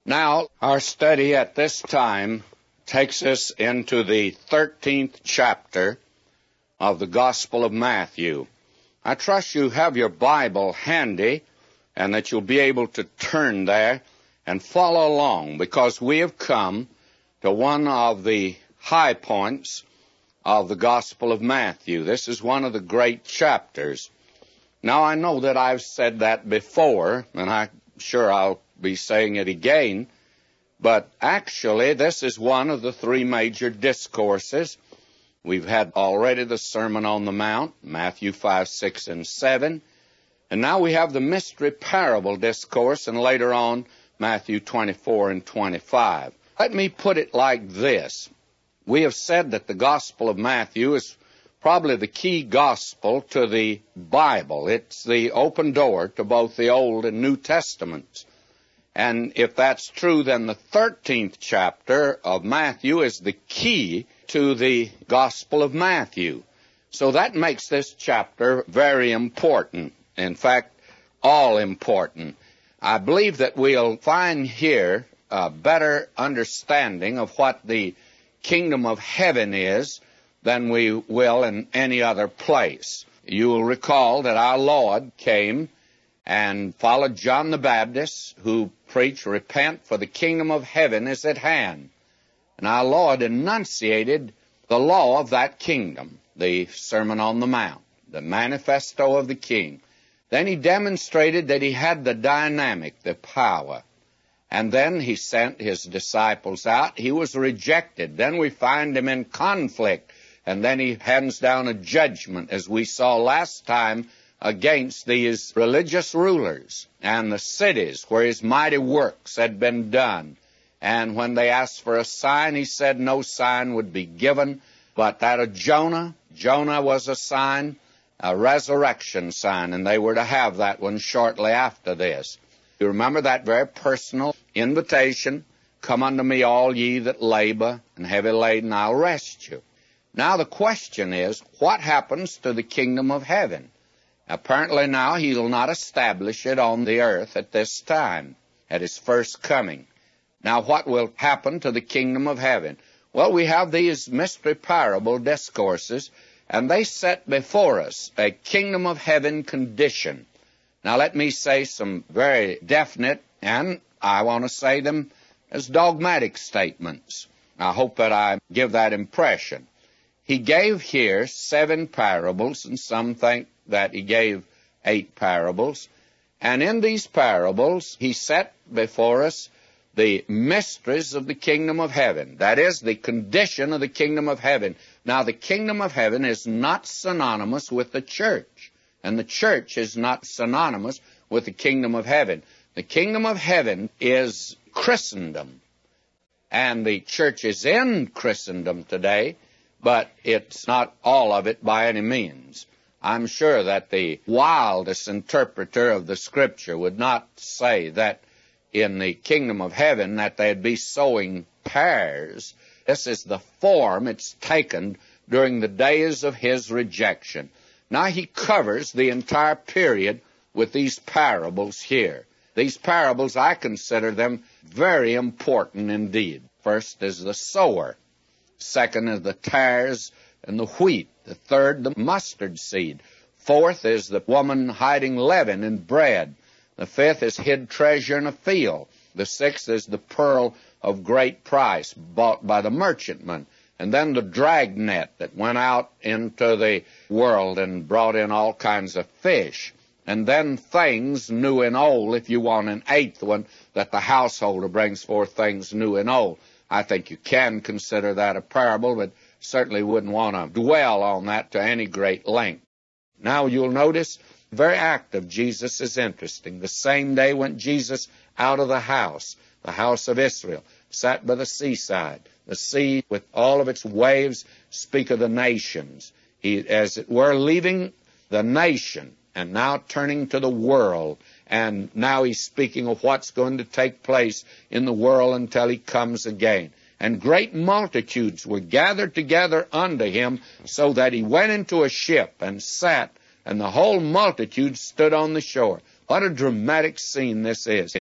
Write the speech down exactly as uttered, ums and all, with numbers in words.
Now, our study at this time takes us into the thirteenth chapter of the Gospel of Matthew. I trust you have your Bible handy and that you'll be able to turn there and follow along, because we have come to one of the high points of the Gospel of Matthew. This is one of the great chapters. Now, I know that I've said that before, and I'm sure I'll be saying it again, but actually this is one of the three major discourses. We've had already the Sermon on the Mount, Matthew five, six, and seven, and now we have the mystery parable discourse, and later on Matthew twenty-four and twenty-five. Let me put it like this. We have said that the Gospel of Matthew is probably the key gospel to the Bible. It's the open door to both the Old and New Testaments. And if that's true, then the thirteenth chapter of Matthew is the key to the Gospel of Matthew. So that makes this chapter very important. In fact, all important. I believe that we'll find here a better understanding of what the kingdom of heaven is than we will in any other place. You will recall that our Lord came and followed John the Baptist, who preached, "Repent, for the kingdom of heaven is at hand." And our Lord enunciated the law of that kingdom, the Sermon on the Mount, the manifesto of the King. Then he demonstrated that he had the dynamic, the power. And then he sent his disciples out. He was rejected. Then we find him in conflict. And then he hands down a judgment, as we saw last time, against these religious rulers and the cities where his mighty works had been done. And when they asked for a sign, he said no sign would be given but that of Jonah. Jonah was a sign, a resurrection sign, and they were to have that one shortly after this. You remember that very personal invitation, "Come unto me, all ye that labor and heavy laden, I'll rest you." Now the question is, what happens to the kingdom of heaven? Apparently now he will not establish it on the earth at this time, at his first coming. Now what will happen to the kingdom of heaven? Well, we have these mystery parable discourses, and they set before us a kingdom of heaven condition. Now let me say some very definite, and I want to say them as dogmatic statements. I hope that I give that impression. He gave here seven parables, and some think that he gave eight parables. And in these parables, he set before us the mysteries of the kingdom of heaven. That is, the condition of the kingdom of heaven. Now, the kingdom of heaven is not synonymous with the church, and the church is not synonymous with the kingdom of heaven. The kingdom of heaven is Christendom, and the church is in Christendom today, but it's not all of it by any means. I'm sure that the wildest interpreter of the Scripture would not say that in the kingdom of heaven that they'd be sowing pears. This is the form it's taken during the days of his rejection. Now he covers the entire period with these parables here. These parables, I consider them very important indeed. First is the sower. Second is the tares and the wheat. The third, the mustard seed. Fourth is the woman hiding leaven in bread. The fifth is hid treasure in a field. The sixth is the pearl of great price bought by the merchantman. And then the dragnet that went out into the world and brought in all kinds of fish. And then things new and old, if you want an eighth one, that the householder brings forth things new and old. I think you can consider that a parable, but certainly wouldn't want to dwell on that to any great length. Now you'll notice the very act of Jesus is interesting. The same day went Jesus out of the house, the house of Israel, sat by the seaside. The sea, with all of its waves, speak of the nations. He, as it were, leaving the nation and now turning to the world. And now he's speaking of what's going to take place in the world until he comes again. And great multitudes were gathered together unto him, so that he went into a ship and sat, and the whole multitude stood on the shore. What a dramatic scene this is.